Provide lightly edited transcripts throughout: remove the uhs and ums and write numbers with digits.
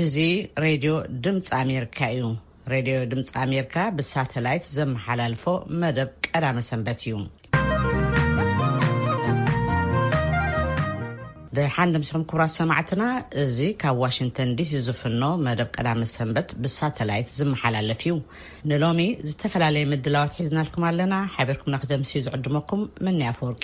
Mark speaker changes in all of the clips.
Speaker 1: እዚህ ሬዲዮ ድምጽ አሜሪካ እዩ ሬዲዮ ድምጽ አሜሪካ በሳተላይት ዘመሐላልፎ መደብ ቀዳመ ሰንበት እዩ ደሓንደም ስም ኩብራ ሰማዕትና እዚህ ከዋሽንግተን ዲሲ ዝፍኖ መደብ ቀዳመ ሰንበት በሳተላይት ዘመሐላልፍ እዩ ንሎሚ ዝተፈላለየ ምድላዋት ሒዝናልኩም ኣለና ሓበርኩም ንክደምሲ ዝዕድመኩም ምን ያፈርቄ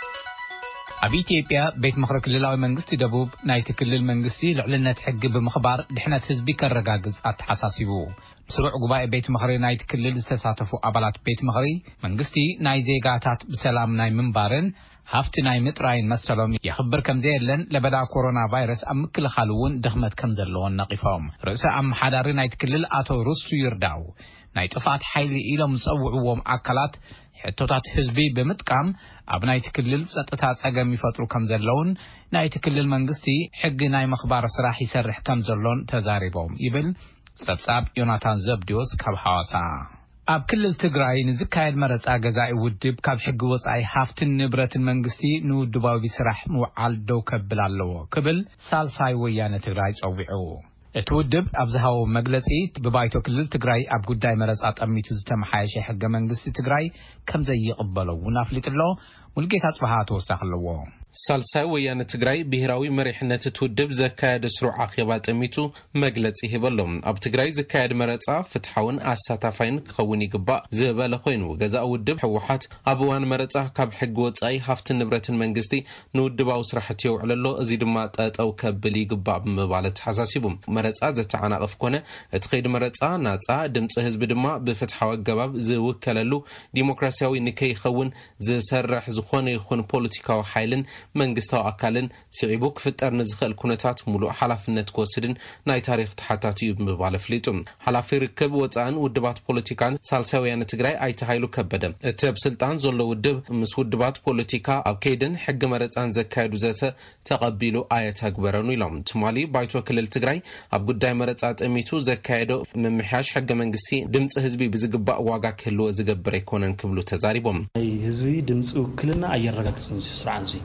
Speaker 2: ኣብ ኢትዮጵያ ቤት ምክሪ ክልላዊ መንግስቲ ደቡብ ናይቲ ክልል መንግስቲ ልዕልነት ሕጊ ብምኽባር ድሕነት ህዝቢ ከረጋግጽ ኣተሓሳሲቡ ስሩዕ ጉባኤ ቤት ምክሪ ናይቲ ክልል ዝተሳተፉ ኣባላት ቤት ምክሪ መንግስቲ ናይ ዜጋታት ብሰላም ናይ ምንባርን ሃፍቲ ናይ ምጥራይን መሰሎም ይኽብር ከም ዘየለን ለበዳ ኮሮና ቫይረስ ኣብ ምክልኻል እውን ድኽመት ከም ዘለዎን ነቂፎም ርእሰ ኣመሓዳሪ ናይቲ ክልል ኣቶ ሩስቱ ይርዳው ናይ ጥፋት ሓይሊ ኢሎም ዝጸውዕዎም ኣካላት ሕቶታት ህዝቢ ብምጥቃም ኣብ ናይቲ ክልል ጸጥታ ጸገም ይፈጥሩ ከም ዘለውን ናይቲ ክልል መንግስቲ ሕጊ ናይ ምኽባር ስራሕ ይሰርሕ ከም ዘሎን ተዛሪቦም ይብል ጸብጻብ ዮናታን ዘብዲዮስ ካብ ሐዋሳ ኣብ ክልል ትግራይ ንዝካየድ መረጻ ገዛኢ ውድብ ካብ ሕጊ ወጻኢ ሃፍትን ንብረትን መንግስቲ ንውድባዊ ስራሕ ምውዓል ደው ከብል ኣለዎ ክብል ሳልሳይ ወያነ ትግራይ ጸዊዑ እቲ ውድብ ኣብዝሃው መግለጺ ብባይቶ ክልል ትግራይ ኣብ ጉዳይ መረጻ ጠሚቱ ዝተመሓየሸ ሕገ መንግስቲ ትግራይ ከም ዘይቅበለው ናፍሊጥሎ ሙልጌታ ጽባሃ ተወሳኽለዎ
Speaker 3: ሳልሳይ ወያነ ትግራይ ብሄራዊ መሪሕነት ትውድብ ዘካየደ ስሩዕ ኣኼባ ጠሚቱ መግለጺ ሂበሎም ኣብ ትግራይ ዘካየደ መረጻ ፍትሓውን ኣሳታፋይን ክኸውን ይግባእ ዝበለ ኮይኑ ገዛኢ ውድብ ሕወሓት ኣብ እዋን መረጻ ካብ ሕጊ ወጻኢ ሃፍትን ንብረትን መንግስቲ ንውድባዊ ስራሕቲ የውዕለሎ እዚ ድማ ጠጠው ከብል ይግባእ ብምባል ተሓሳሲቡ መረጻ ዘተዓናቅፍ ኮነ እቲ ከይዲ መረጻ ናጻ ድምፂ ህዝቢ ድማ ብፍትሓዊ ኣገባብ ዝውከለሉ ዲሞክራሲያዊ ንከይኸውን ዝሰርሕ ዝኾነ ይኹን ፖለቲካዊ ሓይልን መንግስታዊ ኣካልን ሲዒቡ ክፍጠር ንዝኽእል ኩነታት ሙሉእ ሓላፍነት ክወስድን ናይ ታሪክ ተሓታቲ እዩ ብምባል ኣፍሊጡ ሓላፊ ርክብ ወፃእን ውድባት ፖለቲካን ሳልሳይ ወያነ ትግራይ ኣይተሃይሉ ከበደ እቲ ኣብ ስልጣን ዘሎ ውድብ ምስ ውድባት ፖለቲካ ኣብ ከይድን ሕጊ መረፃን ዘካየዱ ዘተ ተቐቢሉ ኣየተግበረኑ ኢሎም ትማሊ ባይቶ ክልል ትግራይ ኣብ ጉዳይ መረፃ ጠሚቱ ዘካየዶ ምምሕያሽ ሕገ መንግስቲ ድምፂ ህዝቢ ብዝግባእ ዋጋ ክህልዎ ዝገብር ኣይኮነን ክብሉ ተዛሪቦም
Speaker 4: ህዝቢ ድምፂ ውክልና ኣየረጋግፅን ስርዓት እዚ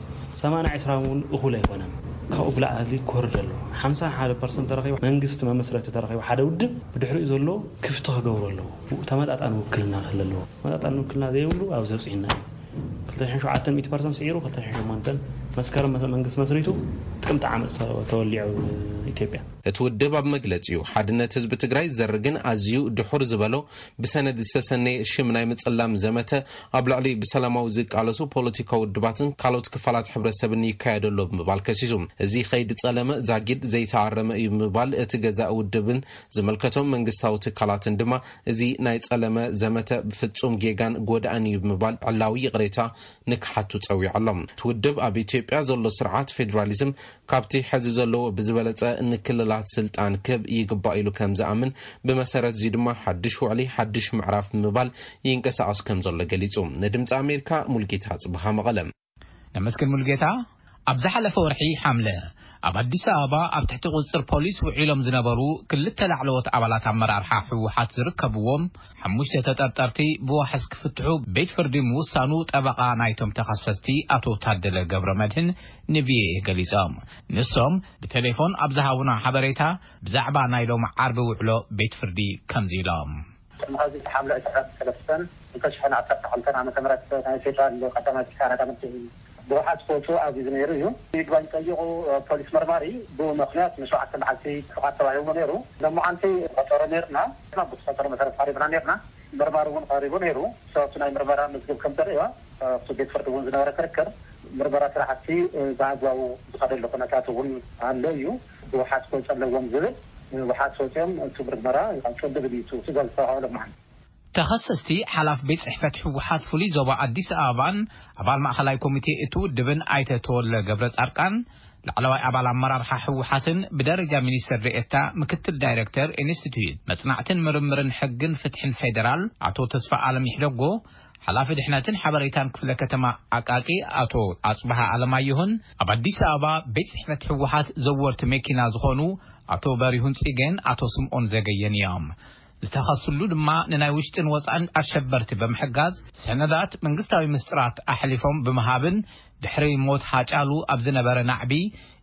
Speaker 4: 80-20 እኹል ኣይኮነን ካብኡ ብላዕሊ ኮርድ ኣሎ 51% ተረኺቡ መንግስቲ መመስረቲ ተረኺቡ ሓደ ውድብ ብድሕሪኡ ዘሎ ክፍቲ ክገብሩ ኣለዎ ተመጣጣኒ ውክልና ክህልዎ ተመጣጣኒ ውክልና ዘይብሉ ኣብ ዘብፅሕና 27% ሲዒሩ 28 መስከረም መንግስት መስሪቱ ጥቅምት ዓመት ተወሊዑ ኢትዮጵያ
Speaker 3: እቲ ውድብ ኣብ መግለጺኡ ሓድነት ህዝቢ ትግራይ ዘርግን ኣዝዩ ድሑር ዝበሎ ብሰነድ ዝተሰነየ ሽም ናይ ምጽላም ዘመተ ኣብ ላዕሊ ብሰላማዊ ዝቃለሱ ፖለቲካዊ ውድባትን ካልኦት ክፋላት ሕብረተሰብን ይካየደሎ ብምባል ከሲሱ እዚ ከይዲ ጸለመ ዛጊድ ዘይተዓረመ እዩ ብምባል እቲ ገዛኢ ውድብን ዝመልከቶም መንግስታዊ ትካላትን ድማ እዚ ናይ ጸለመ ዘመተ ብፍጹም ጌጋን ጎዳእን እዩ ብምባል ዕላዊ ይቕሬታ ንክሓቱ ጸዊዖሎም እቲ ውድብ ኣብ ኢትዮጵያ ዘሎ ስርዓት ፌደራሊዝም ካብቲ ሕዚ ዘለዎ ብዝበለጸ ንክልላት ስልጣን ክብ ይግባእ ኢሉ ከም ዝኣምን ብመሰረት እዚ ድማ ሓድሽ ውዕሊ ሓድሽ ምዕራፍ ምባል ይንቀሳቀስ ከም ዘሎ ገሊጹ ንድምፂ ኣሜሪካ ሙልጌታ ጽባሃ መቐለም
Speaker 2: ነመስግን ሙልጌታ ኣብ ዝሓለፈ ወርሒ ሓምለ ኣብ አዲስ አበባ ኣብ ትሕቲ ቁጽር ፖሊስ ውዒሎም ዝነበሩ ክልተ ላዕለዎት ኣባላት ኣመራርሓ ሕወሓት ዝርከብዎም ሓሙሽተ ተጠርጠርቲ ብዋሕስ ክፍትሑ ቤት ፍርዲ ምውሳኑ ጠበቃ ናይቶም ተኸሰስቲ ኣቶ ታደለ ገብረመድህን ንቪኤ ገሊጾም ንሶም ብቴሌፎን ኣብ ዝሃቡና ሓበሬታ ብዛዕባ ናይ ሎም ዓርቢ ውዕሎ ቤት ፍርዲ ከምዚ ኢሎም
Speaker 5: هذه الحملة تلفن انتشحن عطرت حلتنا عن ثمرة فيدرال قدمت كانت بواحد فوتو عزيز نيرو يقبل يطيقوا بوليس مرماري بمخنات مشروعات المعسي فقط وعيون نيرو لما عنتي خطر نيرنا ما بخطر مثلا قريبنا نيرنا مرمارون قريبون نيرو صوتنا مرمارا مسجد كم دريوا سجد فرتون زنورة كركر مرمارا راحتي بعدوا بقدر لقناتهم عليو بواحد فوتو لهم زل وحد صوتهم تبر مرة يخلون بديتو تقول فهذا معنا
Speaker 2: تخصصتي حلاف بيت صحفة حوحات فولي زوبا أديس آبان أبال مأخلاي كوميتي اتو دبن آيته تول قبرز أركان لعلوي أبال مرارحة حوحاتن بدرجة مينيستر رئيتا مكتل دايركتر انستيتويت مصنعتن مرمرن حقن فتحن فيدرال عطو تصفى عالم يحلقو حلاف دحناتن حبريتان كفل كتما أكاكي أتو أصبح عالمايهن أب أديس آبا بيت صحفة حوحات زورت ميكينا زخونو أتو باريهن سيجن أتو سمعون زيجين يام ዝተኸስሉ ድማ ንናይ ውሽጥን ወፃን አሸበርቲ በመሕጋዝ ሰነዳት መንግስታዊ ምስጥራት አሕሊፎም በመሃብን ድሕሪ ሞት ሃጫሉ ኣብ ዝነበረ ናዕቢ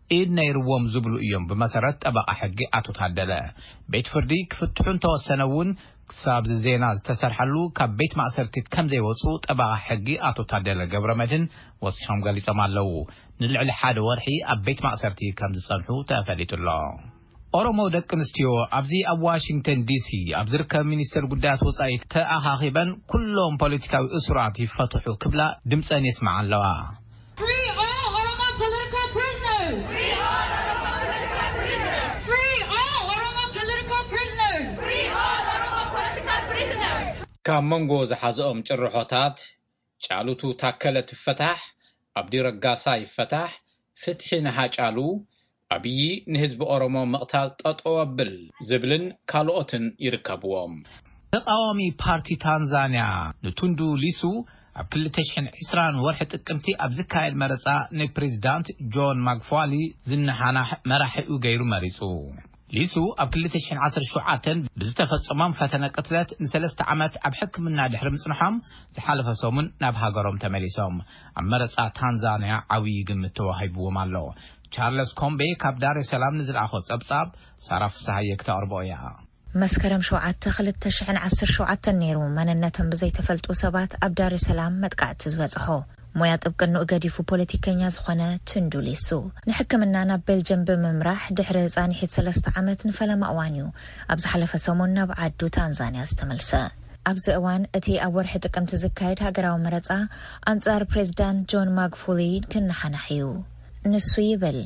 Speaker 2: إدنا يروم زبلو إيوم بمسارات أبقى حقي أتوتعدلا بيت فردي كفتحون توسنوون كساب زيناز تسرحلو كبيت مأسرتيت كم زي وصوت أبقى حقي أتوتعدلا قبر مدن وصيهم قال يسمعلو نلعل حاد ورحي أبيت مأسرتي كم زصلحو تأفليت الله أورمو دك نستيو أبزي أب واشنطن دي سي أبزرك مينستر قدات وصايت تأخاخبا كلهم بوليتيكاوي أسرات يفتحوا قبلا دمسان يسمع اللوا
Speaker 6: Free all Oromo political prisoners! Free all Oromo political prisoners! Free all Oromo political prisoners! Free all Oromo political prisoners!
Speaker 7: كامونغو زحازهم جرحوتات جعلوتو تاكلت فتح أبدي رقاسا يفتح فتحين هاجالو أبي نهزب أورمو مقتال تطوبل زبلن كالوتن يركبوهم
Speaker 2: تقاومي بارتي تانزانيا نتوندو ليسو أبكل تشحن عسران ورحة الكمتي أبزكاي المرسا ني بريزيدانت جون ماغفوالي زنحانا مراحي وغيرو مريسو ليسو أبكل تشحن 10 شعاتن بزتفت صمام فتنة قتلت نسلست عمت أبحك منا دحر مصنحام زحالف سومن نابها قروم تماليسوم مرسا تانزانيا عوي قمتو هايبو مالو تشارلز كومبي كاب دار السلام نزل أخوص أبصاب صرف سهيك تأربويا
Speaker 8: مسكرم شوعات خلت تشحن 10 شعات النيرو مننتهم بزي تفلتو سبات أب دار السلام متقعد تزبزحو مويات ابقنو اقاديفو بوليتيكينيا زخونا تندو ليسو نحكمنا نابل جنب ممراح دحر زاني حيت 3 عامات نفلا مأوانيو أبز حلفة سومونا بعدو تانزانيا استملسا أبز أوان اتي أور حتقم تزكايد هاقراو مرزا أنصار بريزيدانت جون ماغفولي كنا حنحيو نسو يبل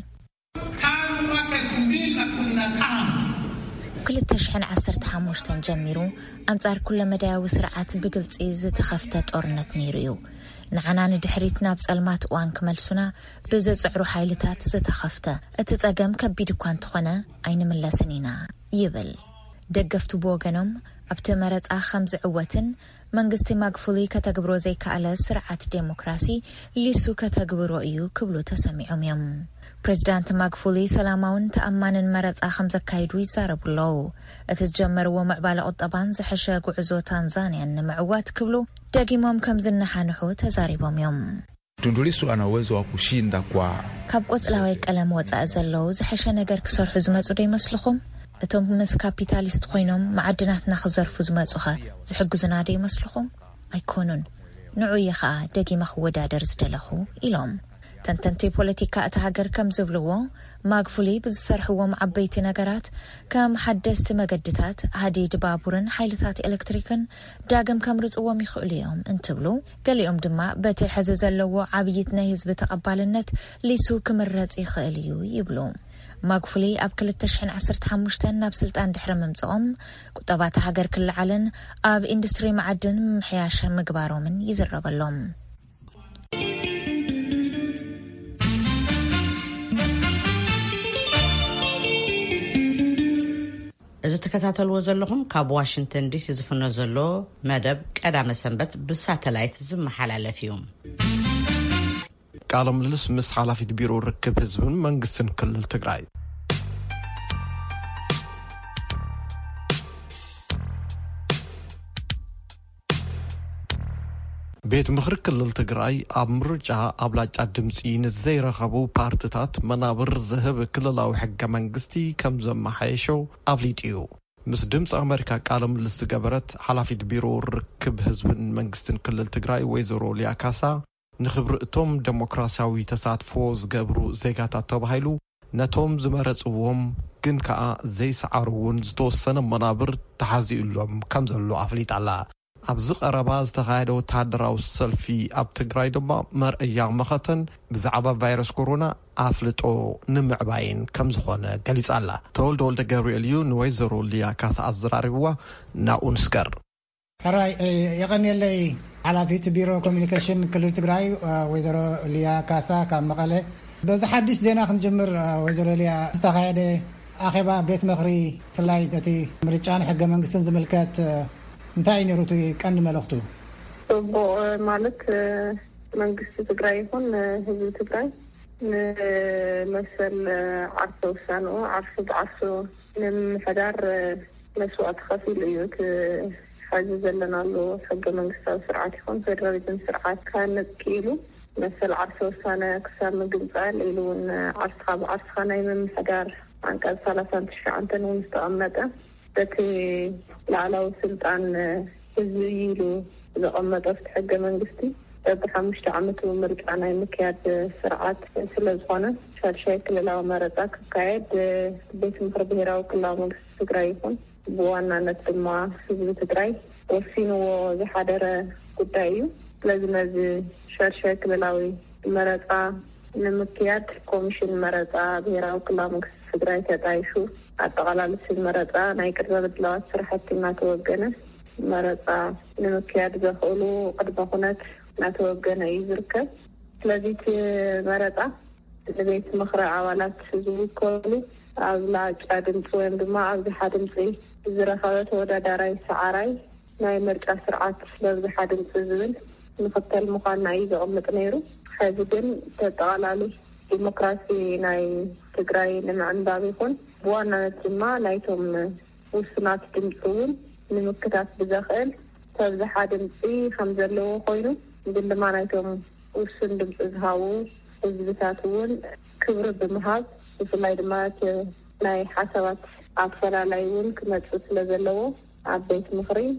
Speaker 8: كل التشحن 15 جميرو أنصار كل مداوي سرعات بقلت إيزة تخفتت أورنت نيريو نعنا ندحريتنا بسألمات وان كمالسونا بزيز عرو حايلتات زتخفته اتتاقم كبيدو كوان تخونا أين من لسنينا يبل دقفتو بوغنم ابتمرت 5 عواتن منغستي ماغفولي كتاقبرو زي كالا سرعات ديموكراسي ليسو كتاقبرو ايو كبلو تسميعهم يم بريزيدانت ماغفولي سلاماون تأمان مرت 5 كايدو يزاربو لو اتتجمر ومعبالة قطبان زحشا قعزو تانزانيا نمعوات كبلو داقيموم كمزنحانحو تزاريبهم يم
Speaker 9: Tundulisu ana uwezo wa kushinda kwa
Speaker 8: كابقوز لاويك ألم وزأزلو زحشا نقر كسور حزمات ودي مسلخم اتوم مس كابيتاليست خوينهم معدناتنا خزرفو زمازوخا زحقوزنا دي مسلخم ايكونون نعوي خا داقي مخو دادر زدلخو إلهم تنتنتي بوليتيكا اتهاجر كم زبلوو ماغفولي بزسرحوهم عبيتي نقرات كم حدست مقدتات هادي دبابورن حيلتات إلكتريكن داقم كم رزقوهم يخوليهم انتبلو قاليهم دما باتي حززلو عبيتنا هزب تقبالنت ليسو كمرز يخاليو يبلو ماغفولي أب كل التشحن 15 ناب سلطان دحر ممصኦም قطبات هاجر كل علن أب إندستري معدن محياشا مقبارو من يزربلهم
Speaker 1: إذا تكتاتلوا زلهم كاب واشنطن دي سي زفنا زلو مدب قدام سنبت بساتلايت زم حلال فيهم
Speaker 10: قالم للس مس حلافيت بيرو ركب حزبن منغستن كلل تግራይ ቤት ምክር ክልል ትግራይ ኣብ ምርጫ ኣብላጫ ድምጺ ንዘይረኸቡ ፓርቲታት መናብር ዝህብ ክልላዊ ሕገ መንግስቲ ከም ዘመሓየሸው ኣፍሊጥዩ ምስ ድምፂ ኣሜሪካ ቃለ ምልልስ ዝገበረት ሓላፊት ቢሮ ርክብ ህዝብን መንግስትን ክልል ትግራይ ወይዘሮ ሊያ ካሳ ንኽብሪ እቶም ዴሞክራሲያዊ ተሳትፎ ዝገብሩ ዜጋታት ተባሂሉ ነቶም ዝመረጽዎም ግን ከኣ ዘይሰዓሩውን ዝተወሰነ መናብር ተሓዚኡሎም ከም ዘሎ ኣፍሊጣላ ኣብዚ ቀረባ ዝተኻየደ ወተሃደራዊ ሰልፊ ኣብ ትግራይ ድማ መርአያ መኸተን ብዛዕባ ቫይረስ ኮሮና ኣፍልጦ ንምዕባይን ከም ዝኾነ ገሊጻላ ተወልደ ወልደ ገብርኤል እዩ ንወይዘሮ ሊያ ካሳ ኣዘራሪብዋ ናብኡ ንስገር
Speaker 11: ሕራይ የቐኒየለይ ሓላፊት ቢሮ ኮሚኒኬሽን ክልል ትግራይ ወይዘሮ ሊያ ካሳ ካብ መቐለ በዚ ሓድሽ ዜና ክንጅምር ወይዘሮ ሊያ ዝተኻየደ ኣኼባ ቤት ምክሪ ፍላይ እቲ ምርጫን ሕገ መንግስትን ዝምልከት እንታይ ነሩቱ ቀንዲ መልእኽቱ
Speaker 12: ማለት መንግስት ትግራይ ይኹን ህዝቢ ትግራይ ንመሰል ዓርሶ ውሳኑ ዓርሶ ብዓርሶ ንምሕዳር መስዋዕት ከፊል እዩ ሓዚ ዘለናሉ ሕገ መንግስታዊ ስርዓት ይኹን ፌደራሊዝም ስርዓት ካነቂሉ مثل عرس وسنة كسر من قبل إلون عرس خانة من حجار عن كذا 39 مستقمته بتي لعلو سلطان تزيلو إذا قمت حق منجستي بخمسة عمته مرجع أنا مكياد سرعات سلزخانة شكل لو مرتك قاعد بيت مخربيرا وكلها منجست تقريبا بوانا نتمع سبب تقري وفينو زحادر قدايو لازم هذا شكل لو مرتع نمكياد كوميشن مرتع بيرا وكلها منجست تقري تتعيشو أتغلال المرتع نايكر بدلوات سرحتي ما توقنه مرتع نمكياد بخولو قد بخونات نتوقعنا يزركب لذيت مرتع لبيت مخرع عوالات زوي كولي أغلاج عدم صوين بما أغزي حادم صي زرخوات ودا داراي سعراي ناي مرجع سرعات لغزي حادم صيزبن نفتل مقالنا عيزة أمت نيرو حاجدن تتغلالي ديمقراسي ناي تقراي نمعن بابيخون بوانا نتما نايتهم وصنات دمصون نمكتات بزاخل تبزي حادم صي خمزلو خوينو عندما نايتهم وسندم إزهاو إزبتاتون كبر بمهاب وفي دمات ناي حسابات عفلا لايون كما تسل زلو عبيت مخري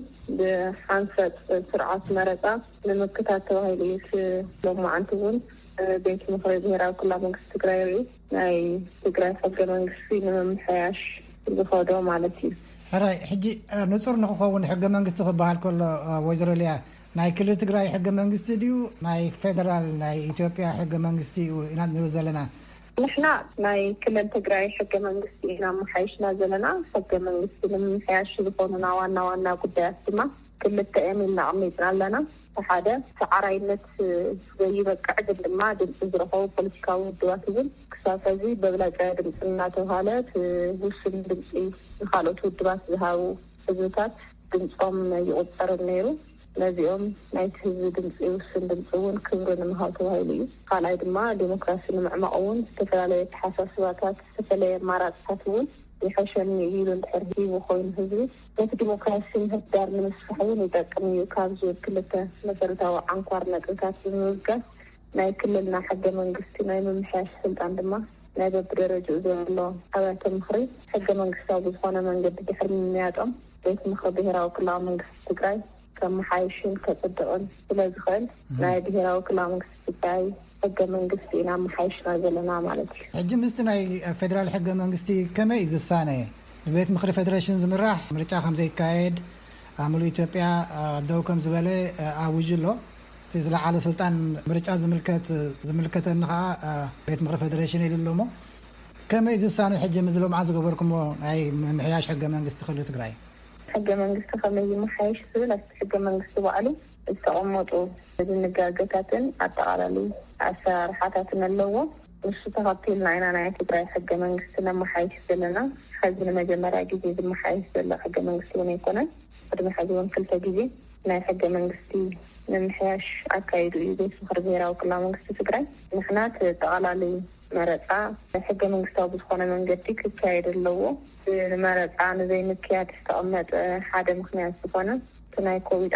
Speaker 12: بحنفة سرعة مرتا لمكتات وهيلي في لما عنتون بيت مخري بهراو كلها منكس تقرايري ناي تقراي حق منكسي نمحياش بخوضو مالتي
Speaker 11: هراي حجي نصر نخوون حق منكس تخبها الكل وزر ليها ناي كل تقراي حق منكستي ديو ناي فيدرال ناي إثيوبيا حق منكستي وإناد نرزلنا
Speaker 12: نحنا ناي كل تقراي حق منكستي إنا محيشنا زلنا حق منكستي نمحياش بخوننا وانا قدها سما كل التأمين نعميتنا لنا فحدا سعراينت زي بقعد لما دم إزرقو بوليسكاو الدواتبن كسافزي ببلاج عدم سناته هالات وسن دمسي نخالوتو الدوات زهاو فزوتات دمسهم يقصر النيرو لازم نايت هذا دمسي وسن دمسون كبرنا مهاتو هايلي قال عيدما ديمقراسي نمعمقون استفالي حساسواتات استفالي ماراتاتون يحشن يجيلون تحرهيب وخوين هزري نايت ديمقراسي مهدار من الصحوين يتاكمي يكابزو كلتا مسارتاو عنقوار نتوتات بموزقة ناي كلنا حق منقستي ناي ممحاش سلطان دما ناي ببري رجوع زي الله حوات مخري حق منقستاو بزخونا منقد بحر من مياتهم بيت مخري بهراو كلها منقست تقراي كم حايشين كتصدقون بلا زخل ناي بهراو كلها منقست تقراي حق منقستي نام حايشنا زلنا مالتي
Speaker 11: حجي مستناي فدرال حق منقستي كما إذا السانة البيت مخري فدرالشن زمراح مرجع خمزي كايد عملو إثيوبيا دوكم زبالي آوجلو تزلع على سلطان مرجع زملكت النخاء بيت مخري فدرالشن يللومو كما إذا السانة حجي مزلو معز قبركم أي محياش حق منقستي خلو تقراي
Speaker 12: حق منقست خميزي محايش سبيل حق منقست وعلي استعمطوا النقاقتاتن أتعالي أسار حاتاتنا اللوة نسو تغطيل معنا نايا تقراي حق منقستنا محايش سبيلنا خزنا مجمرة جديد محايش سبيل حق منقستي ونيكونا قد محاجون كلتا جديد نايا حق منقستي نمحياش عكايدو يديس مخربيرا وكلها منقستي تقراي نحنات تعالي مرتع حق منقستا بزخونا منقدي كايد اللوة المرتع زي مكيات استقمت حدا مخنيات سخونا تناي كوفيد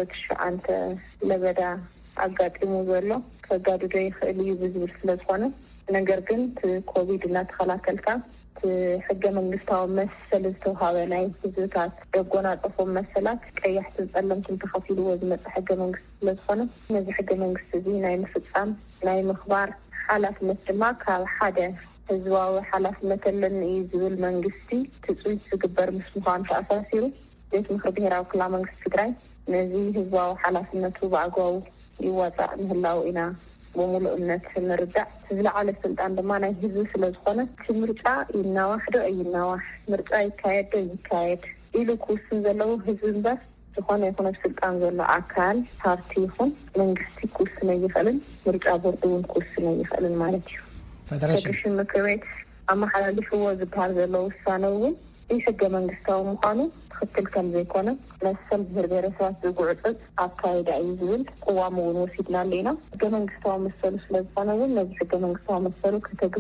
Speaker 12: 19 لبدا أقاد إموزولو فقادو جاي خليه بزبر سلسخونا نقر كنت كوفيد لا تخلاكلتا حق منقستا ومسلستو هاوي ناي بزوتات يقونا طفو مسلات كي يحسن تسلم تنتخفيلو وزمت حق منقست سلسخونا نزي حق منقست زي ناي مفتسام ناي مخبار حالات مثل كان حدا هزواو حالات مثلا يزول منقستي تسويت سقبر مسموخان تأساسيرو بيت مخربيراو كلا منقست تقراي نزي هزواو حالات نتو بعقواو يوازع مهلاو إنا وملؤنة نردع تزلع على السلطان دمانا يهزو سلسخونة تمرجع إنا واحدو أينا واحد مرجع يكايد إلو كوسن زلو هزون بس ዝኾነ ይኹን ስልጣን ዘሎ አካል ፓርቲ ይኹን መንግስቲ ኩስነ ይፈልን ምርጫ ቦርዱን ኩስነ ይፈልን ማለት እዩ ፌደሬሽን ምክር ቤት አማሓላልፍዎ ዝበሃል ዘሎ ውሳነው ይሕገ መንግስታዊ ምዃኑ ትክክል ከም ዘይኮነ መሰል ብሄረሰባት ዝጉዕፅፅ አካይዳ እዩ ዝብል ቅዋም እውን ወሲድና ኣለና ሕገ መንግስታዊ መሰሉ ስለዝኾነ እውን ነዚ ሕገ መንግስታዊ መሰሉ ከተግብር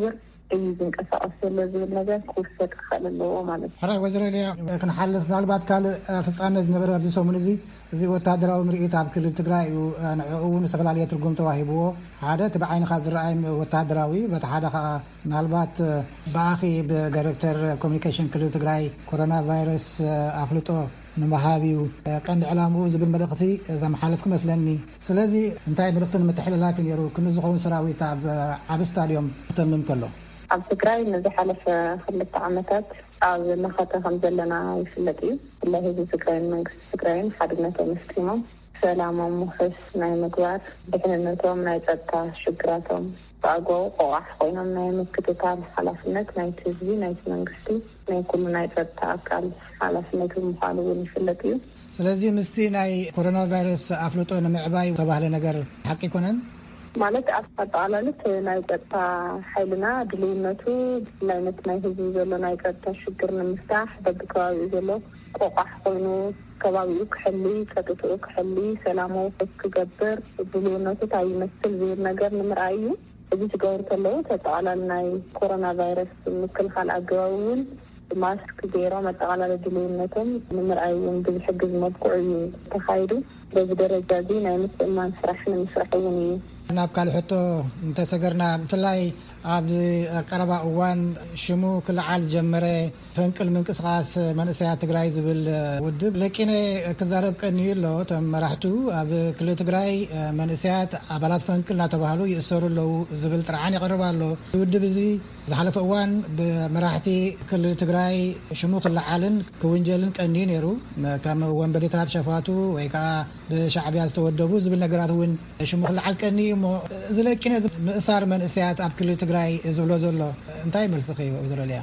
Speaker 12: ينقص لازم ነገር ኩርሰት ካለለው ማለት
Speaker 11: አራ ወዝረሊያ ከነሐልፍ ምናልባት ካለ ፍጻሜ ዝነበረ ኣብዚ ሰሙን እዚ ወታደራዊ ምርኢት ኣብ ክልል ትግራይ ንዕኡን ዝተፈላለዩ ትርጉም ተዋሂብዎ ሓደ ተባዓይንካ ዝረኣይ ወታደራዊ በተሓደ ምናልባት ባኺ ብዳይሬክተር ኮሙኒኬሽን ክልል ትግራይ ኮሮና ቫይረስ ኣፍልጦ ንመሃቢው ቀንዲ ዕላምኡ ዝብል መልእኽቲ ዘመሓለፍኩ መስለኒ ስለዚ እንታይ መልእኽትን ምትሕልላፍ ነይሩ ክንዝኸውን ሰራዊት ኣብ ስታዲዮም ተምም ከሎ
Speaker 12: ኣብ ትግራይ ንዝሓለፈ 2 ዓመታት ኣብ መኸተ ከም ዘለና ይፍለጥ እዩ ብላይ ህዝቢ ትግራይን መንግስቲ ትግራይን ሓድነቶም መስኪሞም ሰላሞም ሙሕስ ናይ ምግባር ድሕንነቶም ናይ ጸጥታ ሽግራቶም በአግባቡ ቆዋሕ ኮይኖም ናይ ምክትታል ሓላፍነት ናይ ህዝቢ ናይ መንግስቲ ናይ ኩሉ ናይ ጸጥታ አካል ሓላፍነት ምዃኑ እውን ይፍለጥ እዩ
Speaker 11: ስለዚ ምስቲ ናይ ኮሮና ቫይረስ ኣፍልጦ ንምዕባይ ተባህለ ነገር ሓቂ ኮነን
Speaker 12: ማለት አጣላለት ናይ ጸጥታ ኃይልና ድልውነቱ ላይነት ናይ ህዝቢ ዘሎ ናይ ጸጥታ ሽግር ንምፍታሕ በብከባቢ ዘሎ ቆቋሕ ኮይኑ ከባቢኡ ክሕሊ ጸጥታኡ ክሕሊ ሰላማዊ ክገብር ድልውነቱ ታይመስል ዝብል ነገር ንምርኣዩ እዚ ትገብር ተለው ተጣላል ናይ ኮሮና ቫይረስ ምክልኻል ኣገባውን ማስክ ገይሮም አጠቃላይ ድልውነቶም ንምርኣዩን ብዝሕግዝ መልክዑ ተኻይዱ በዚ ደረጃ እዚ ናይ ምጥማን ስራሕ ንምስራሕውን እዩ ናብ ካልሕቶ እንተሰገርና ብፍላይ ኣብ ቀረባ እዋን ሽሙ ክልዓል ጀመረ ፈንቅል ምንቅስቃስ መንእሰያት ትግራይ ዝብል ውድብ ለቂነ ክዛረብ ቀኒዩ ኣሎ ቶም መራሕቱ ኣብ ክልል ትግራይ መንእሰያት ኣባላት ፈንቅል እናተባህሉ ይእሰሩ ኣለው ዝብል ጥርዓን ይቀርብ ኣሎ ውድብ እዚ ዝሓለፈ እዋን ብመራሕቲ ክልል ትግራይ ሽሙ ክልዓልን ክውንጀልን ቀኒዩ ነይሩ ከም ወንበዴታት ሸፋቱ ወይ ከዓ ብሻዕብያ ዝተወደቡ ዝብል ነገራት እውን ሽሙ ክልዓል ቀኒዩ ዝለቂነ ምእሳር መንእሰያት ኣብ ክልል ትግራይ ዝብሎ ዘሎ እንታይ መልስኺ ወዝረልያ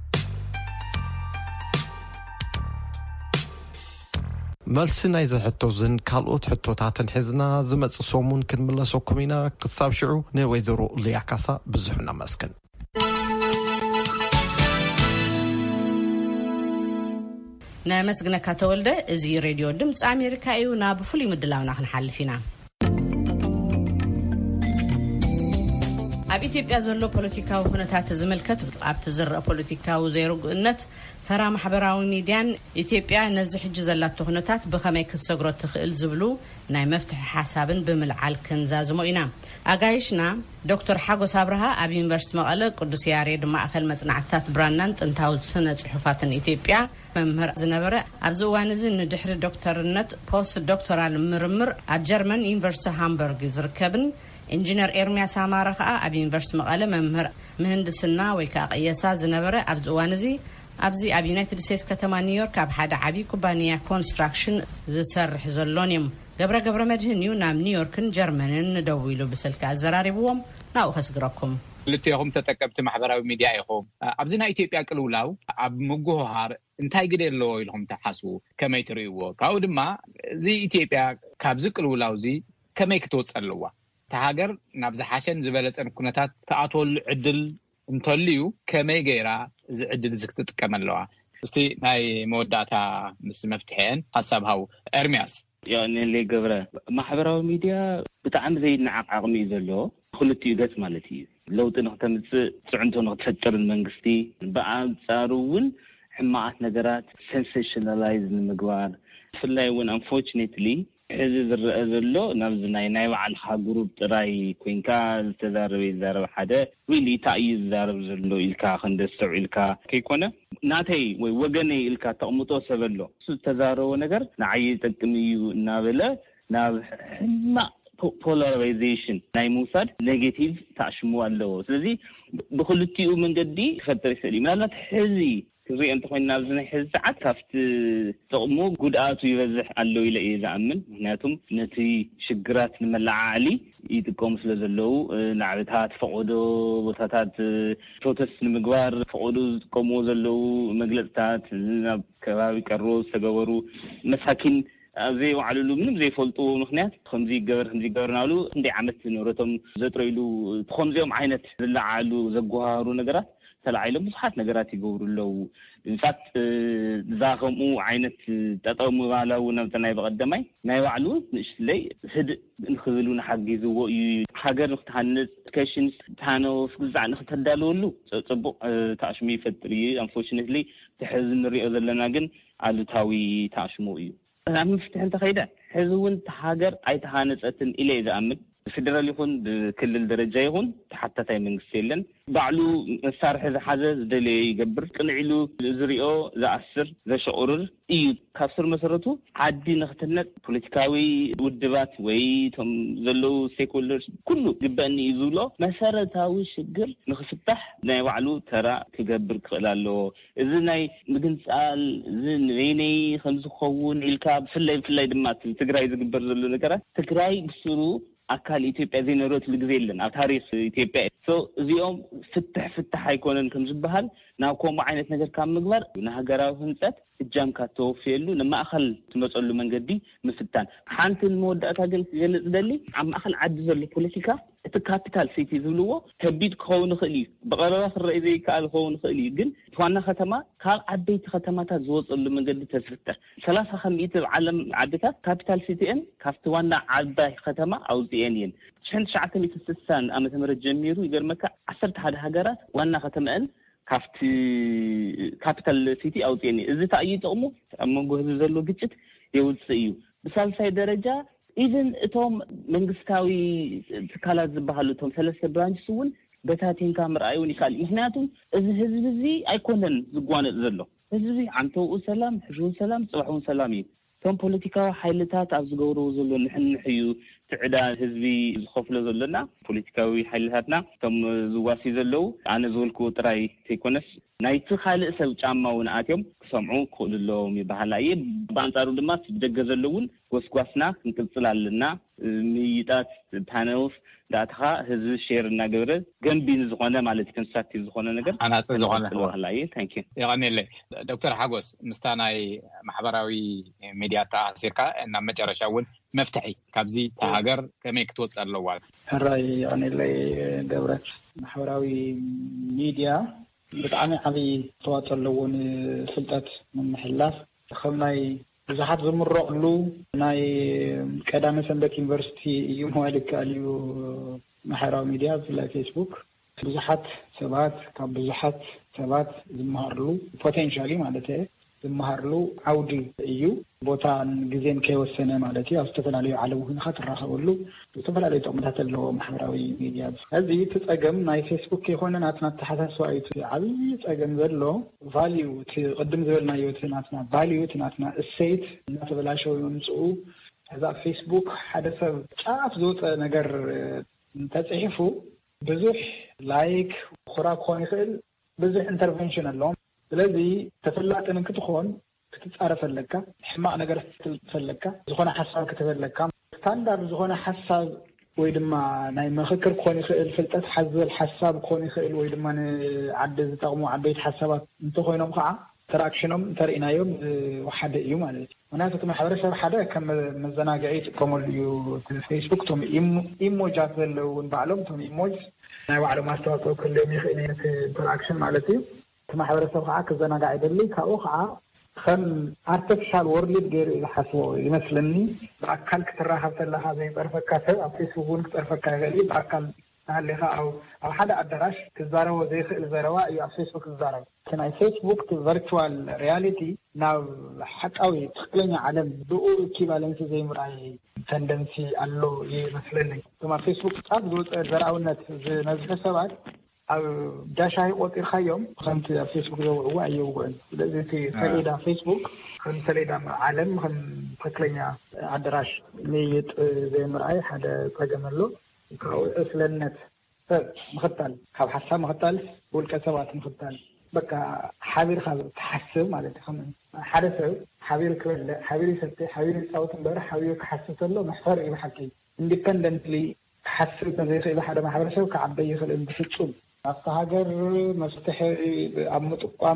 Speaker 10: መልሲ ናይ ዝሕቶዝን ካልኦት ሕቶታትን ሒዝና ዝመጽእ ሰሙን ክንምለሰኩም ኢና ክሳብ ሽዑ ንወይዘሮ ልያ ካሳ ብዙሕ እናመስግን
Speaker 1: ናመስግነካ ተወልደ እዚ ሬድዮ ድምፂ ኣሜሪካ እዩ ናብ ፍሉይ ምድላውና ክንሓልፍ ኢና ኣብ ኢትዮጵያ ዘሎ ፖለቲካዊ ሁነታት ዝምልከት ኣብቲ ዝረአ ፖለቲካዊ ዘይርጉእነት ተራ ማሕበራዊ ሚድያን ኢትዮጵያ ነዚ ሕጂ ዘላቶ ሁነታት ብኸመይ ክትሰግሮ ትኽእል ዝብሉ ናይ መፍትሒ ሓሳብን ብምልዓል ክንዛዝሞ ኢና ኣጋይሽና ዶክተር ሓጎስ አብርሃ ኣብ ዩኒቨርሲቲ መቐለ ቅዱስ ያሬድ ማእከል መጽናዕትታት ብራናን ጥንታዊ ስነ ጽሑፋትን ኢትዮጵያ መምህር ዝነበረ ኣብዚ እዋን እዚ ንድሕሪ ዶክተርነት ፖስት ዶክተራል ምርምር ኣብ ጀርመን ዩኒቨርሲቲ ሃምበርግ ዝርከብን ኢንጂነር ኤርሚያስ አማረ ከዓ ኣብ ዩኒቨርሲቲ መቐለ መምህር ምህንድስና ወይ ከዓ ቅየሳ ዝነበረ ኣብዚ እዋን እዚ ኣብዚ ኣብ ዩናይትድ ስቴትስ ከተማ ኒውዮርክ ኣብ ሓደ ዓቢ ኩባንያ ኮንስትራክሽን ዝሰርሕ ዘሎን እዮም ገብረ መድህን እዩ ናብ ኒውዮርክን ጀርመንን ደው ኢሉ ብስልክ ኣዘራሪብዎም ናብኡ ከስግረኩም
Speaker 2: ልትይኹም ተጠቀምቲ ማሕበራዊ ሚድያ ኢኹም ኣብዚ ናይ ኢትዮጵያ ቅልውላው ኣብ ምጉህሃር እንታይ ግደ ኣለዎ ኢልኩም ተሓስቡ ከመይ ትርእይዎ ካብኡ ድማ እዚ ኢትዮጵያ ካብዚ ቅልውላው እዚ ከመይ ክትወፅእ ኣለዋ ተሃገር ናብ ዝሓሸን ዝበለፀን ኩነታት ተኣትወሉ ዕድል እንተልዩ ከመይ ገይራ እዚ ዕድል ዝክትጥቀም ኣለዋ እስቲ ናይ መወዳእታ ምስ መፍትሐን ሓሳብ ሃው ኤርሚያስ
Speaker 13: ያኔ ገብረ ማሕበራዊ ሚድያ ብጣዕሚ ዘይነዓቅ ዓቅሚ እዩ ዘሎ ክልቲኡ ገጽ ማለት እዩ ለውጥ ንክተምጽእ ጽዕንቶ ንክትፈጥር መንግስቲ ብኣንጻሩ እውን ሕማዓት ነገራት ሴንሴሽናላይዝ ንምግባር ብፍላይ እውን አንፎርቹኔትሊ እዚ ዝረአ ዘሎ ናብዚ ናይ ባዕልኻ ግሩፕ ጥራይ ኮንካ ዝተዛረበ ይዛረብ ሓደ ሪሊ ታዩ ዝዛረብ ዘሎ ኢልካ ክንደስዕው ኢልካ ከይኮነ ናተይ ወይ ወገነይ ኢልካ ተቕምጦ ሰበሎ ዝተዛረበ ነገር ንዓይ ይጠቅም እዩ እናበለ ናብ ሕማቅ ፖላራይዜሽን ናይ ሙሳድ ኔጌቲቭ ታሽሙ ኣለዎ ስለዚ ብክልቲኡ መንገዲ ክፈጥር ይኽእል እዩ ምናልባት ሕዚ ክሪኢ እንተኮይና ኣብዚ ናይ ሕዚ ሰዓት ካብቲ ጥቕሙ ጉድኣቱ ይበዝሕ ኣሎ ኢለ እየ ዝኣምን ምክንያቱም ነቲ ሽግራት ንመላዓሊ ይጥቀሙ ስለ ዘለው ናዕብታት ፈቆዶ ቦታታት ፕሮቴስት ንምግባር ፈቆዶ ዝጥቀሙ ዘለው መግለጽታት ናብ ከባቢ ቀሮ ዝተገበሩ መሳኪን ኣብዚ ዋዕሉሉ ምንም ዘይፈልጡ ምክንያት ከምዚ ገበር ናሉ እንደ ዓመት ንብረቶም ዘጥረይሉ ከምዚኦም ዓይነት ዝለዓሉ ዘጓሃሩ ነገራት ተላዓይሎም ብዙሓት ነገራት ይገብሩ ኣለዉ እንፋት ዛኸምኡ ዓይነት ጠጠው ምባላው ነብተናይ በቀደማይ ናይ ባዕሉ ንእሽለይ ህድእ ንኽብሉ ንሓጊዝዎ እዩ ሃገር ንኽትሃንጽ ኤዱኬሽን ታኖስ ግዛዕ ንኽተዳለወሉ ጽቡቕ ታሽሚ ይፈጥር እዩ አንፎርቹኔትሊ ትሕዝ ንሪኦ ዘለና ግን አሉታዊ ታሽሙ እዩ ኣብ ምፍትሕ እንተኸይደ ሕዝውን ሃገር ኣይተሃነጸትን ኢለ ዝኣምን ፌደራል ይኹን ብክልል ደረጃ ይኹን ተሓታታይ መንግስቲ የለን ባዕሉ መሳርሒ ዝሓዘ ዝደለየ ይገብር ቅንዒሉ ዝሪኦ ዝኣስር ዘሸቁርር እዩ ካብ ስር መሰረቱ ዓዲ ንኽትነጥ ፖለቲካዊ ውድባት ወይ ቶም ዘለው ስቴክሆልደርስ ኩሉ ግበአኒ እዩ ዝብሎ መሰረታዊ ሽግር ንኽፍታሕ ናይ ባዕሉ ተራ ክገብር ክኽእል ኣለዎ እዚ ናይ ምግንፃል እዚ ንበይነይ ከም ዝኸውን ኢልካ ብፍላይ ድማ ትግራይ ዝግበር ዘሎ ነገራት ትግራይ ብስሩ አካል ኢትዮጵያ ዘይነሮት ልግዜ የለን ኣብ ታሪኽ ኢትዮጵያ እዚኦም ፍትሕ ኣይኮነን ከም ዝበሃል ናብ ከምኡ ዓይነት ነገር ካብ ምግባር ንሃገራዊ ህንፀት እጃምካ ተወፍየሉ ንማእኸል ትመፀሉ መንገዲ ምፍታን ሓንቲ መወዳእታ ግን ክገልጽ ደሊ ኣብ ማእኸል ዓዲ ዘሎ ፖለቲካ እቲ ካፒታል ሲቲ ዝብልዎ ከቢድ ክኸውን ይኽእል እዩ ብቐረባ ክረአይ ዘይከኣል ክኸውን ይኽእል እዩ ግን ዋና ከተማ ካብ ዓበይቲ ከተማታት ዝወፀሉ መንገዲ ተስፍተሕ 30 ከሚእቲ ዓለም ዓድታት ካፒታል ሲቲን ካብቲ ዋና ዓባይ ከተማ ኣውፅአን እየን 1960 ዓመተ ምህረት ጀሚሩ ይገርመካ 11 ሃገራት ዋና ከተማን ካፍቲ ካፒታል ሲቲ ኣውፅአን እዚ ታእይ ጥቕሙ ኣብ መንጎ ህዝቢ ዘሎ ግጭት የውፅእ እዩ ብሳልሳይ ደረጃ ኢቨን እቶም መንግስታዊ ትካላት ዝበሃሉ እቶም ሰለስተ ብራንችስ እውን በታቲንካ ምርኣዩን ይካል ምክንያቱም እዚ ህዝቢ እዚ ኣይኮነን ዝጓነፅ ዘሎ ህዝቢ ዓንተው ሰላም ሕሹን ሰላም ጽባሑን ሰላም እዩ እቶም ፖለቲካዊ ሓይልታት ኣብ ዝገብሩ ዘሎ ንሕንሕ እዩ ትዕዳ ህዝቢ ዝኸፍሎ ዘለና ፖለቲካዊ ሓይልታትና እቶም ዝዋሲ ዘለው ኣነ ዝወልክዎ ጥራይ ተይኮነስ ናይቲ ካልእ ሰብ ጫማ እውን ኣትዮም ክሰምዑ ክኽእሉ ኣለዎም ይበሃል እየ በኣንጻሩ ድማ ብደገ ዘለውን ጎስጓስና ክንቅፅል ኣለና ምይጣት ፓነልስ ዳትኻ ህዝቢ ሼር እናገብረ ገንቢ ዝኾነ ማለት ኮንስትራክቲቭ ዝኾነ ነገር
Speaker 2: ኣናጽ ዝኾነ
Speaker 13: ይበሃል እየ ታንክ ዩ
Speaker 2: ይቐኒለይ ዶክተር ሓጎስ ምስታ ናይ ማሕበራዊ ሚድያ ተኣሲርካ ናብ መጨረሻ እውን መፍትሒ ካብዚ ሃገር ከመይ ክትወጽእ ኣለዋ
Speaker 14: ሕራይ ይቐኒለይ ገብረት ማሕበራዊ ሚድያ ብጣዕሚ ዓብይ ተዋፅኦ ኣለዎን ፍልጠት ንምሕላፍ ከም ናይ ብዙሓት ዝምረቕሉ ናይ ቀዳመ ሰንበት ዩኒቨርሲቲ እዩ ምባል ይከኣል እዩ ማሕበራዊ ሚድያ ብፍላይ ፌስቡክ ብዙሓት ሰባት ካብ ብዙሓት ሰባት ዝመሃርሉ ፖቴንሻሊ ማለት እየ ዝመሃርሉ ዓውዲ እዩ ቦታን ግዜን ከይወሰነ ማለት እዩ ኣብ ዝተፈላለዩ ዓለም ኩንካ ትራኸበሉ ዝተፈላለዩ ጥቕምታት ኣለዎ ማሕበራዊ ሚድያ እዚ ትፀገም ናይ ፌስቡክ ይኮነ ናትና ተሓሳስባ እዩ ዓብይ ፀገም ዘሎ ቫልዩ ቅድም ዝበልናዮ ናትና ቫልዩ ናትና እሴት እናተበላሸው ይምፅኡ እዛ ፌስቡክ ሓደ ሰብ ጫፍ ዝወፀ ነገር እንተፅሒፉ ብዙሕ ላይክ ኩራ ክኾን ይኽእል ብዙሕ ኢንተርቬንሽን ኣለዎም ስለዚ ተፈላጥን ክትኾን ክትፃረፈለካ ሕማቅ ነገር ክትፈለካ ዝኾነ ሓሳብ ክትበለካ ስታንዳርድ ዝኾነ ሓሳብ ወይ ድማ ናይ ምክክር ክኾን ይኽእል ፍልጠት ሓዘል ሓሳብ ክኾን ይኽእል ወይ ድማ ንዓዲ ዝጠቕሙ ዓበይቲ ሓሳባት እንተኮይኖም ከዓ ተራክሽኖም ተርእናዮም ሓደ እዩ ማለት እዩ ምክንያቱ እቲ ማሕበረሰብ ሓደ ከም መዘናግዒ ይጥቀመሉ እዩ ፌስቡክ ቶም ኢሞጃት ዘለው ባዕሎም ቶም ኢሞጅ ናይ ባዕሎም ኣስተዋፅኦ ክህልዮም ይኽእል ኢንተራክሽን ማለት እዩ ማሕበረሰብ ከዓ ክዘናጋዕ ይደሊ ካብኡ ከዓ ከም ኣርቲፊሻል ወርልድ ገይሩ ዝሓስቦ ይመስለኒ ብኣካል ክትራኸብ ከለካ ዘይጠርፈካ ሰብ ኣብ ፌስቡክ እውን ክጠርፈካ ይኽእል እዩ ብኣካል ሃሌኻ ኣብ ሓደ ኣዳራሽ ክዛረቦ ዘይኽእል ዘረባ እዩ ኣብ ፌስቡክ ዝዛረብ እቲ ናይ ፌስቡክ ቨርቹዋል ሪያሊቲ ናብ ሓቃዊ ትክክለኛ ዓለም ብኡ ኢኩቫለንሲ ዘይምርኣይ ተንደንሲ ኣሎ ይመስለኒ እቶም ኣብ ፌስቡክ ጫፍ ዝወፀ ዘርኣውነት ዝነዝሐ ሰባት ኣብ ዳሻይ ቆጢርካዮም ከምቲ ኣብ ፌስቡክ ዘውዕዎ ኣይውዕን ስለዚ እቲ ሰሌዳ ፌስቡክ ከም ሰሌዳ ዓለም ከም ትክክለኛ ኣዳራሽ ንይጥ ዘይምርኣይ ሓደ ፀገም ኣሎ ካብኡ እስለነት ሰብ ምኽታል ካብ ሓሳብ ምኽታል ውልቀ ሰባት ምኽታል በቃ ሓቢርካ ትሓስብ ማለት ከም ሓደ ሰብ ሓቢር ክበልዕ ሓቢር ይሰቲ ሓቢር ይፃወት እምበር ሓቢር ክሓስብ ከሎ መሕፈር እዩ ብሓቂ ኢንዲፐንደንትሊ ክሓስብ ከዘይኽእል ሓደ ማሕበረሰብ ክዓበይ ይኽእል ብፍፁም ኣብቲ ሃገር መፍትሒ ኣብ ምጥቋም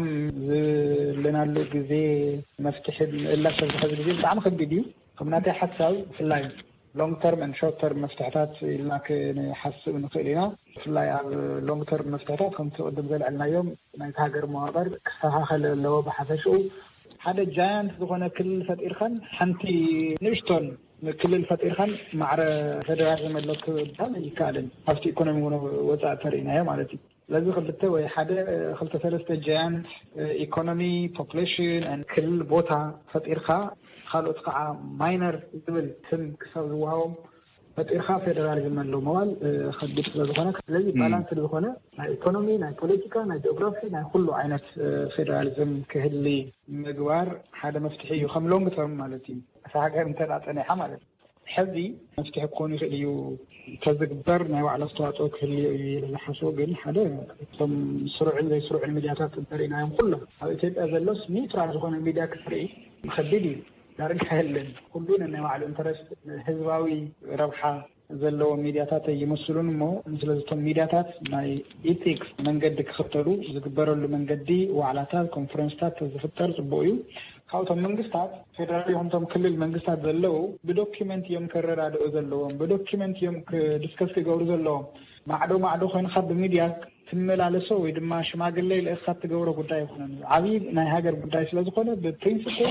Speaker 14: ዝለናሉ ግዜ መፍትሒ ምእላፍ ዝሕዝ ግዜ ብጣዕሚ ከቢድ እዩ ከም ናተይ ሓሳብ ብፍላይ long term and short term مفتاحات لكن حسب نخيلنا فلاي long term مفتاحات كنت قدام زي اليوم ما يتهاجر مهابر كفاها لو بحثشو هذا جاينت زغنا كل فتير خان حنتي نشتون كل الفتير خان مع فدراليزم اللي كان يكالن حفتي ايكونومي وضع ترينا معناتي لازم خلته وي حدا خلته ثلاثه جاينت ايكونومي بوبوليشن ان كل بوتا فتير خا خالوت قاع ماينر دبل سم كسوهم فتير خا فدراليزم اللي موال خدت زغنا لازم بالانس زغنا ايكونومي نا بوليتيكا نا جغرافي نا كله عينت فدراليزم كهلي مغوار حدا مفتاحي خم لونج تيرم مالتي فحاجه انت انا حملت حذي مفتاح يكون يخليو تذكر نا على استواء كهلي لحسو قال حدا ثم سرعه زي سرعه الميدياتات ترينا يوم كله ايتيبيا زلوس نيترال زغنا ميديا كثري مخددي دارك حلن كلنا نا على انترست حزباوي ربحه زلو ميدياتات يمسلون مو مثل ميدياتات ناي ايثيكس منقد كخترو زغبرلو منقدي وعلاتات كونفرنسات تزفتر صبويو خاوتهم منغستات فدرالي همتم كل المنغستات زلو بدوكيمنت يوم كرر ادو زلوهم بدوكيمنت يوم ديسكس كغور زلوهم معدو خين خد ميديا تملالسو ወይ ድማ ሽማግሌ ለእሳት ተገውሮ ጉዳይ ሆነን ዓቢ ናይ ሃገር ጉዳይ ስለዝኾነ በፕሪንሲፕል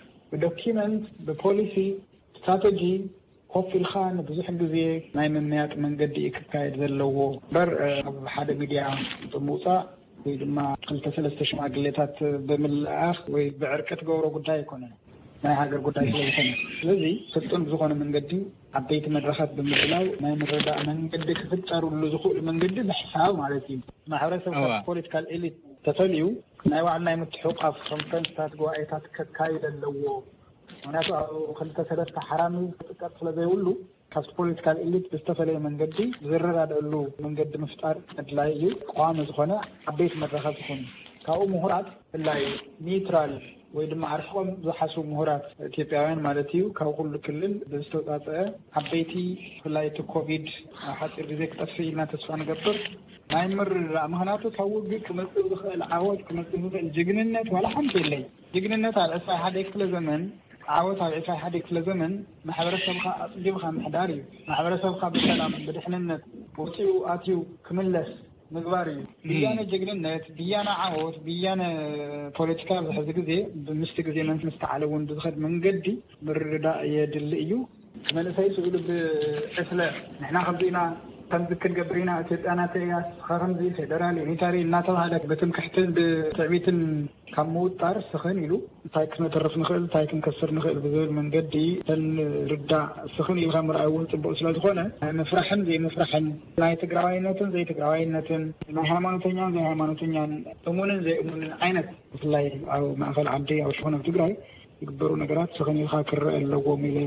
Speaker 14: በዶክመንት በፖሊሲ ስትራቴጂ ኮፊል ኻን ብዙሕ ጊዜ ናይ መምያጥ መንገዲ ይካየድ ዘለዎ በር ሓደ ሚድያ ጥሙፃ ወይ ድማ ክልተ ሰለስተ ሽማግሌታት በመላእኽ ወይ በዕርቀት ገውሮ ጉዳይ ይኮነን ናይ ሃገር ጉዳይ ስለዝኾነ ስለዚህ ፍጹም ዝኾነ መንገዲ ዓበይቲ መድረኻት ብምድላው ናይ መረዳእ መንገዲ ክፍጠሩሉ ዝኽእሉ መንገዲ ብሕሳብ ማለት እዩ ማሕበረሰብ ፖለቲካል ኤሊት ተፈልዩ ናይ ዋዕላ ምትሕውቃፍ ኮንፈረንስታት ጉባኤታት ከካይድ ኣለዎ ምክንያቱ ክልተ ሰለስተ ሓራሚ ክጥቀጥ ስለዘይብሉ ካብቲ ፖለቲካል ኤሊት ብዝተፈለየ መንገዲ ዝረዳድአሉ መንገዲ ምፍጣር ኣድላይ እዩ ቋሚ ዝኾነ ዓበይቲ መድረኻት ዝኾኑ ካብኡ ምሁራት ብላይ ኒውትራል ወይ ድማ ዓርፎም ዝሓስቡ ምሁራት ኢትዮጵያውያን ማለት እዩ ካብ ኩሉ ክልል ብዝተወፃፀአ ዓበይቲ ብላይ እቲ ኮቪድ ሓፂር ግዜ ክጠፍእ ኢልና ተስፋ ንገብር ናይ ምርዳእ ምክንያቱ ካብ ውግእ ክመፅእ ዝኽእል ዓወት ክመፅእ ዝኽእል ጅግንነት ዋላ ሓንቲ የለይ ጅግንነት ኣብ 21 ክፍለ ዘመን عاوت على إفاء حديث لزمن محبرسهم أصدقهم محداري محبرسهم بسلام بدحننت وطيو آتيو كملس مقباري بيانا جقلنت بيانا عاوت بيانا بوليتيكال بحزق زي بمستق زي من مستعلون بزخد من قدي بالرداء يدلئيو كمان سيسو يقولوا بإسلاء نحنا خمزينا تنذكر قبرينا أنا تياس خرمزي فيدرالي نتاري الناتو هذا بتم كحتن بتعبيت كمود طار سخن يلو تايكن ترف نخل تايكن كسر نخل بزول من قدي الرداء سخن يغامر أول تبقى أسلا دخونا مفرحن زي مفرحن لا يتقراوينتن زي تقراوينتن ما هامانوتنيان زي هامانوتنيان أمونن زي أمونن عينت الله أو معفل عبدي أو شخونا بتقراي يكبروا نقرات سخن يخاكر اللوغو ميلي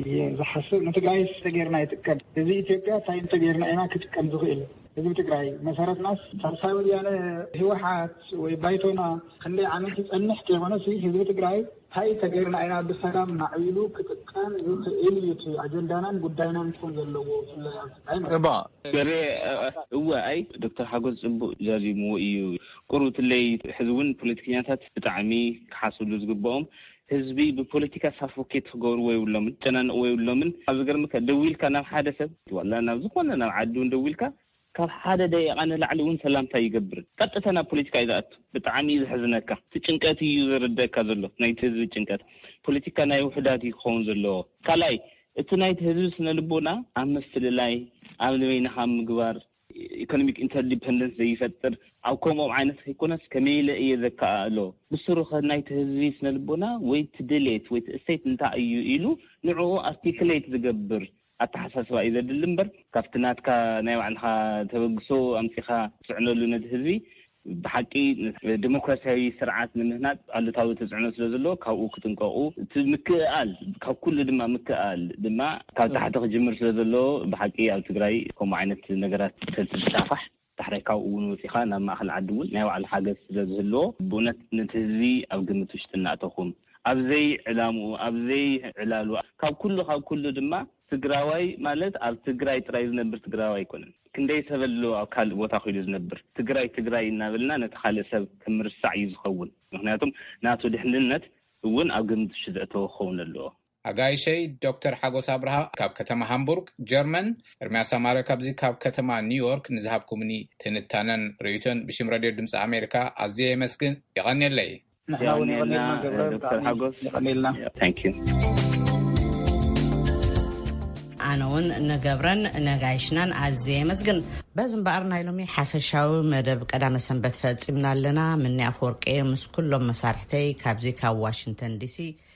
Speaker 14: يزحسب نتقراي تغيرنا يتكد زي إثيوبيا تاين تغيرنا إنا كتكن زغيل زي تقراي مسارت ناس فرساوي يعني هواحات ويبايتونا خلي عملت تنحكي وانا سي زي تقراي هاي تغيرنا إنا بسلام نعيلو كتكن يخيل يتي أجندانا قداينا نكون اللوغو
Speaker 13: أبا قري هو أي دكتور حاجوز أبو جاري مو إيو قروت اللي حزون بوليتيكيانات بتعمي كحاسولو زقبهم ህዝቢ ብፖለቲካ ሳፎኬት ገሩ ወይ ውሎምን ተናን ወይ ውሎምን ኣብ ዝገርምከ ደዊልካ ናብ ሓደ ሰብ ወላ ናብ ዝኾነ ናብ ዓዱ ደዊልካ ካብ ሓደ ደቂቃ ንላዕሊውን ሰላምታ ይገብር ቀጥታ ናብ ፖለቲካ ይዛት ብጣዕሚ ዝሕዝነካ ጭንቀት እዩ ዝርደካ ዘሎ ናይ ህዝቢ ጭንቀት ፖለቲካ ናይ ውሕዳት ይኾን ዘሎ ካላይ እቲ ናይ ህዝቢ ስነልቦና ኣብ መስልላይ ኣብ ለበይናኻ ምግባር ኢኮኖሚክ ኢንተርዲፔንደንስ ዘይፈጥር أو كم عينت هيكونس كميل يذكره بسرعة نايت هزيس نلبنا ويتدليت ويتأسيت نتاع يلو نوعه أرتيكليت زجبر أتحسس وإذا دلمبر كفتنات كنايو عنها تبقسو أمسخة سعنو لنا هزي بحكي ديمقراطية سرعات من هنا على تاوت سعنو سلزلو كاو كتنقاو مكال كاو كل دما مكال دما كاو تحت جمر سلزلو بحكي أو تجري كم عينت نجارات تتشافح تحركاو ونوثيخا نما أخل عدول نايو على حاجة سلزلو بونت نتهزي أو قمتوش تنعتهم أبزي علامو أبزي علالو كاو كله دما تجراوي مالت أو تجراي ترايز نبر تجراوي يكونن كندي سبلو أو كال وتاخذ نبر تجراي نابلنا نتخلص كمرسع يزخون مهناتهم ناتو دحننت ون أو قمتوش تأتو خون اللو
Speaker 7: ኣጋይሸይ ዶክተር ሓጎስ አብርሃ ካብ ከተማ ሃምቡርግ ጀርመን ኤርምያስ አማረ ካብዚ ካብ ከተማ ኒውዮርክ ንዝሃብኩምኒ ትንታነን ርኢቶን ብሽም ሬድዮ ድምፂ አሜሪካ ኣዝየ የመስግን ይቀኒለይ
Speaker 13: ዶክተር ሓጎስ ይቀኒልና ታንኪዩ
Speaker 1: ኣነውን ነገብረን ነጋይሽናን ኣዝየ የመስግን በዝምባር ናይ ሎሚ ሓፈሻዊ መደብ ቀዳመ ሰንበት ፈፂምና ኣለና ምንያፍ ወርቄ ምስ ኩሎም መሳርሕተይ ካብዚ ካብ ዋሽንግተን ዲሲ